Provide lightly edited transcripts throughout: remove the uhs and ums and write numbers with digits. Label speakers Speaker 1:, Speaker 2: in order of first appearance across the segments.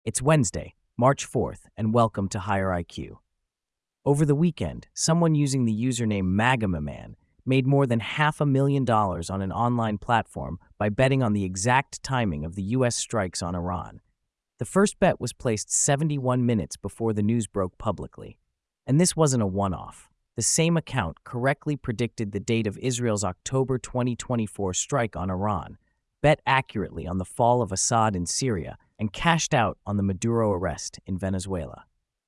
Speaker 1: It's Wednesday, March 4th, and welcome to Higher IQ. Over the weekend, someone using the username MAGAMAMAN made more than $500,000 on an online platform by betting on the exact timing of the U.S. strikes on Iran. The first bet was placed 71 minutes before the news broke publicly. And this wasn't a one-off. The same account correctly predicted the date of Israel's October 2024 strike on Iran, bet accurately on the fall of Assad in Syria, and cashed out on the Maduro arrest in Venezuela.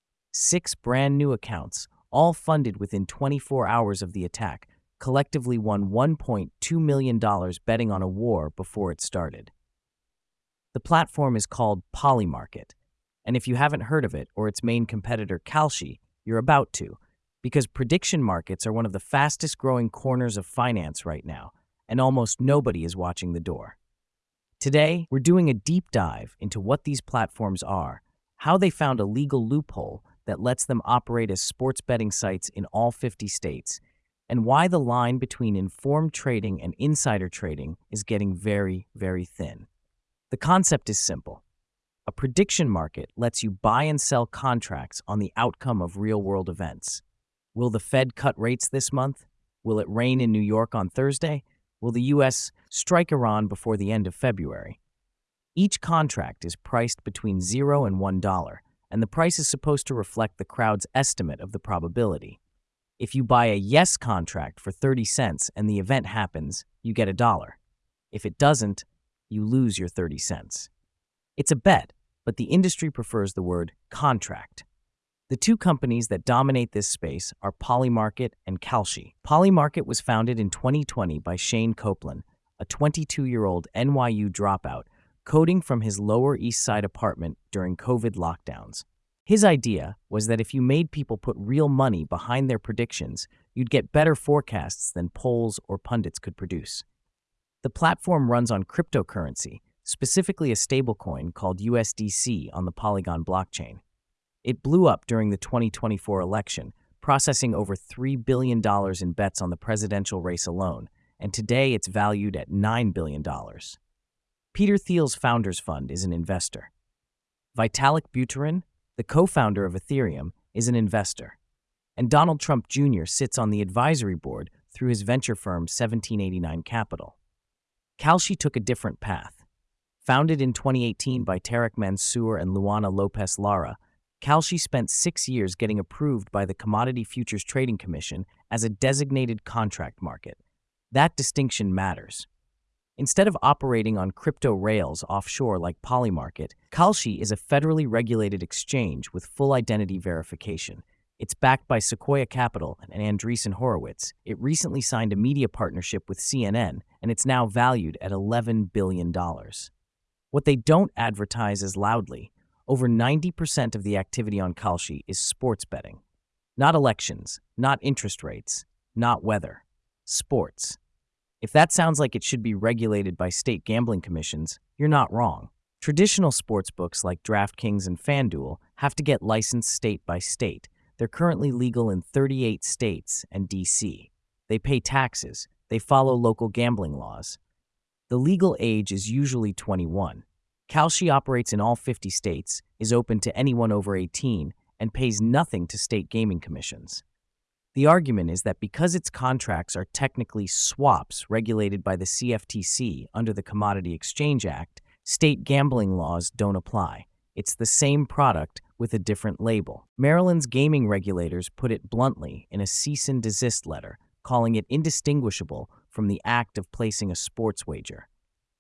Speaker 1: 6 brand new accounts, all funded within 24 hours of the attack, collectively won $1.2 million betting on a war before it started. The platform is called Polymarket, and if you haven't heard of it or its main competitor Kalshi, you're about to, because prediction markets are one of the fastest growing corners of finance right now, and almost nobody is watching the door. Today, we're doing a deep dive into what these platforms are, how they found a legal loophole that lets them operate as sports betting sites in all 50 states, and why the line between informed trading and insider trading is getting very, very thin. The concept is simple. A prediction market lets you buy and sell contracts on the outcome of real-world events. Will the Fed cut rates this month? Will it rain in New York on Thursday? Will the U.S. strike Iran before the end of February? Each contract is priced between $0 and $1, and the price is supposed to reflect the crowd's estimate of the probability. If you buy a yes contract for 30 cents and the event happens, you get $1. If it doesn't, you lose your 30 cents. It's a bet, but the industry prefers the word contract. The two companies that dominate this space are Polymarket and Kalshi. Polymarket was founded in 2020 by Shane Copeland, a 22-year-old NYU dropout, coding from his Lower East Side apartment during COVID lockdowns. His idea was that if you made people put real money behind their predictions, you'd get better forecasts than polls or pundits could produce. The platform runs on cryptocurrency, specifically a stablecoin called USDC on the Polygon blockchain. It blew up during the 2024 election, processing over $3 billion in bets on the presidential race alone, and today it's valued at $9 billion. Peter Thiel's Founders Fund is an investor. Vitalik Buterin, the co-founder of Ethereum, is an investor. And Donald Trump Jr. sits on the advisory board through his venture firm 1789 Capital. Kalshi took a different path. Founded in 2018 by Tarek Mansour and Luana Lopez Lara, Kalshi spent 6 years getting approved by the Commodity Futures Trading Commission as a designated contract market. That distinction matters. Instead of operating on crypto rails offshore like Polymarket, Kalshi is a federally regulated exchange with full identity verification. It's backed by Sequoia Capital and Andreessen Horowitz. It recently signed a media partnership with CNN, and it's now valued at $11 billion. What they don't advertise as loudly, over 90% of the activity on Kalshi is sports betting. Not elections, not interest rates, not weather. Sports. If that sounds like it should be regulated by state gambling commissions, you're not wrong. Traditional sports books like DraftKings and FanDuel have to get licensed state by state. They're currently legal in 38 states and D.C. They pay taxes. They follow local gambling laws. The legal age is usually 21. Kalshi operates in all 50 states, is open to anyone over 18, and pays nothing to state gaming commissions. The argument is that because its contracts are technically swaps regulated by the CFTC under the Commodity Exchange Act, state gambling laws don't apply. It's the same product with a different label. Maryland's gaming regulators put it bluntly in a cease and desist letter, calling it indistinguishable from the act of placing a sports wager.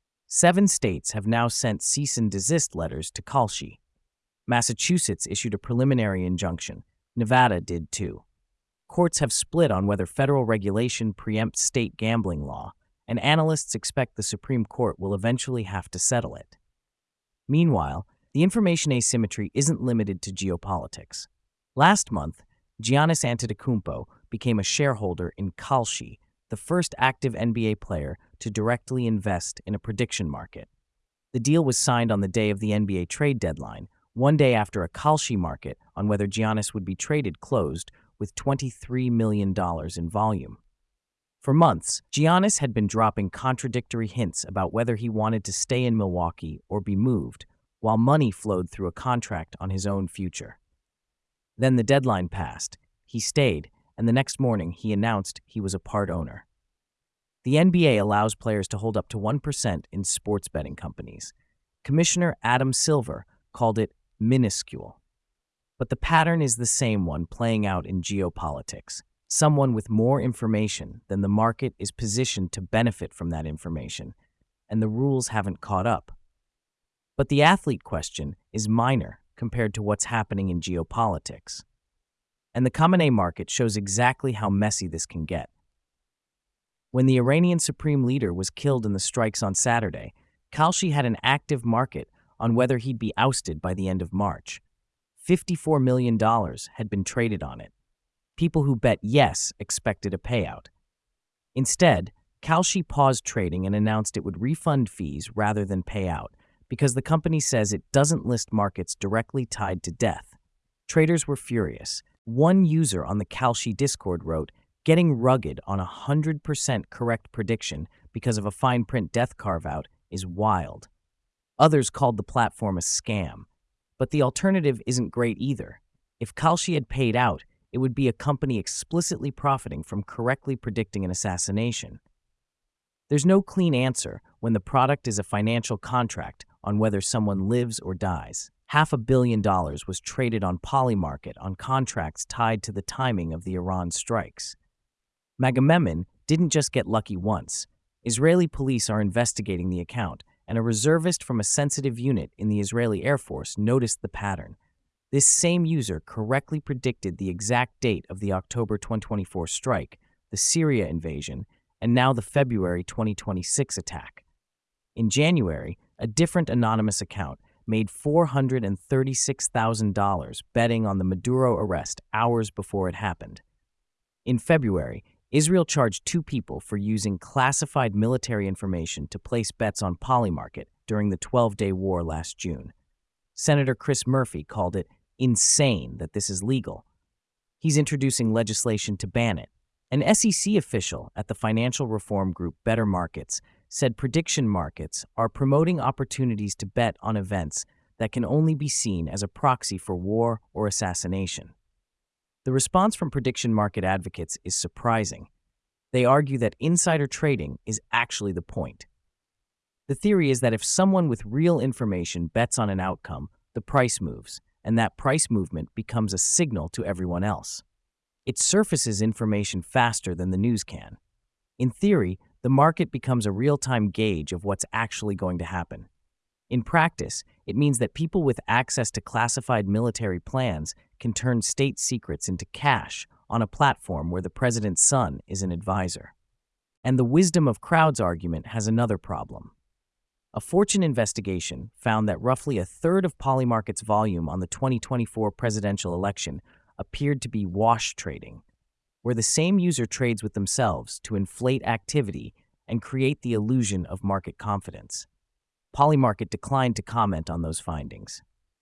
Speaker 1: 7 states have now sent cease and desist letters to Kalshi. Massachusetts issued a preliminary injunction. Nevada did too. Courts have split on whether federal regulation preempts state gambling law, and analysts expect the Supreme Court will eventually have to settle it. Meanwhile, the information asymmetry isn't limited to geopolitics. Last month, Giannis Antetokounmpo became a shareholder in Kalshi, the first active NBA player to directly invest in a prediction market. The deal was signed on the day of the NBA trade deadline, one day after a Kalshi market on whether Giannis would be traded closed with $23 million in volume. For months, Giannis had been dropping contradictory hints about whether he wanted to stay in Milwaukee or be moved, while money flowed through a contract on his own future. Then the deadline passed. He stayed, and the next morning he announced he was a part owner. The NBA allows players to hold up to 1% in sports betting companies. Commissioner Adam Silver called it minuscule. But the pattern is the same one playing out in geopolitics. Someone with more information than the market is positioned to benefit from that information, and the rules haven't caught up. But the athlete question is minor compared to what's happening in geopolitics. And the Khamenei market shows exactly how messy this can get. When the Iranian supreme leader was killed in the strikes on Saturday, Kalshi had an active market on whether he'd be ousted by the end of March. $54 million had been traded on it. People who bet yes expected a payout. Instead, Kalshi paused trading and announced it would refund fees rather than pay out because the company says it doesn't list markets directly tied to death. Traders were furious. One user on the Kalshi Discord wrote, "Getting rugged on a 100% correct prediction because of a fine print death carve-out is wild." Others called the platform a scam. But the alternative isn't great either. If Kalshi had paid out, it would be a company explicitly profiting from correctly predicting an assassination. There's no clean answer when the product is a financial contract on whether someone lives or dies. $500 million was traded on Polymarket on contracts tied to the timing of the Iran strikes. Magamemen didn't just get lucky once. Israeli police are investigating the account, and a reservist from a sensitive unit in the Israeli Air Force noticed the pattern. This same user correctly predicted the exact date of the October 2024 strike, the Syria invasion, and now the February 2026 attack. In January, a different anonymous account made $436,000 betting on the Maduro arrest hours before it happened. In February, Israel charged 2 people for using classified military information to place bets on Polymarket during the 12-day war last June. Senator Chris Murphy called it insane that this is legal. He's introducing legislation to ban it. An SEC official at the financial reform group Better Markets said prediction markets are promoting opportunities to bet on events that can only be seen as a proxy for war or assassination. The response from prediction market advocates is surprising. They argue that insider trading is actually the point. The theory is that if someone with real information bets on an outcome, the price moves, and that price movement becomes a signal to everyone else. It surfaces information faster than the news can. In theory, the market becomes a real-time gauge of what's actually going to happen. In practice, it means that people with access to classified military plans can turn state secrets into cash on a platform where the president's son is an advisor. And the wisdom of crowds argument has another problem. A Fortune investigation found that roughly a third of Polymarket's volume on the 2024 presidential election appeared to be wash trading, where the same user trades with themselves to inflate activity and create the illusion of market confidence. Polymarket declined to comment on those findings.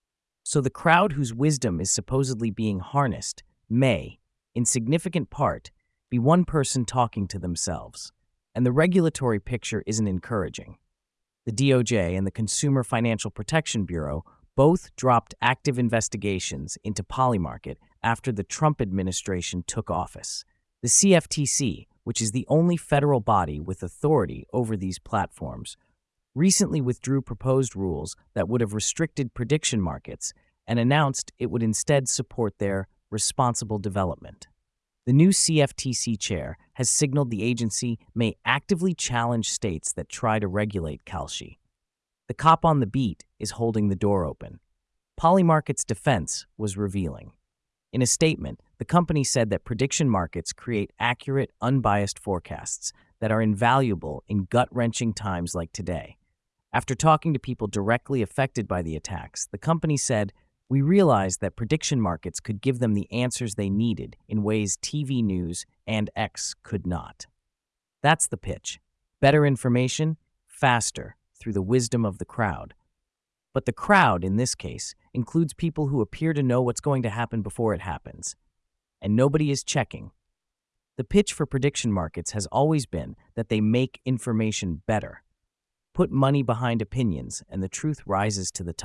Speaker 1: So the crowd whose wisdom is supposedly being harnessed may, in significant part, be one person talking to themselves, and the regulatory picture isn't encouraging. The DOJ and the Consumer Financial Protection Bureau both dropped active investigations into Polymarket after the Trump administration took office. The CFTC, which is the only federal body with authority over these platforms, recently withdrew proposed rules that would have restricted prediction markets and announced it would instead support their responsible development. The new CFTC chair has signaled the agency may actively challenge states that try to regulate Kalshi. The cop on the beat is holding the door open. Polymarket's defense was revealing. In a statement, the company said that prediction markets create accurate, unbiased forecasts that are invaluable in gut-wrenching times like today. After talking to people directly affected by the attacks, the company said, "We realized that prediction markets could give them the answers they needed in ways TV news and X could not." That's the pitch. Better information, faster, through the wisdom of the crowd. But the crowd, in this case, includes people who appear to know what's going to happen before it happens. And nobody is checking. The pitch for prediction markets has always been that they make information better. Put money behind opinions, and the truth rises to the top.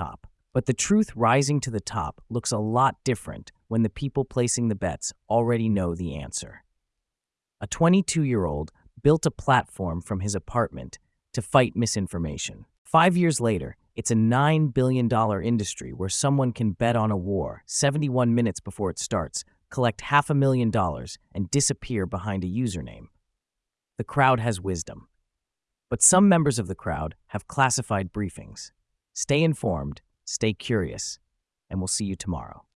Speaker 1: But the truth rising to the top looks a lot different when the people placing the bets already know the answer. A 22-year-old built a platform from his apartment to fight misinformation. 5 years later, it's a $9 billion industry where someone can bet on a war 71 minutes before it starts, collect $500,000, and disappear behind a username. The crowd has wisdom. But some members of the crowd have classified briefings. Stay informed, stay curious, and we'll see you tomorrow.